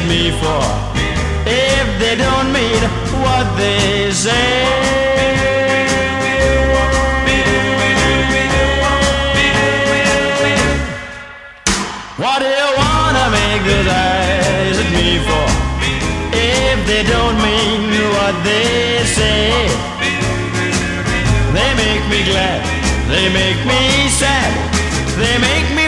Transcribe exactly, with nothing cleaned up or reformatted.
me for if they don't mean what they say? What do you wanna make those eyes at me for if they don't mean what they say? They make me glad, they make me sad, they make me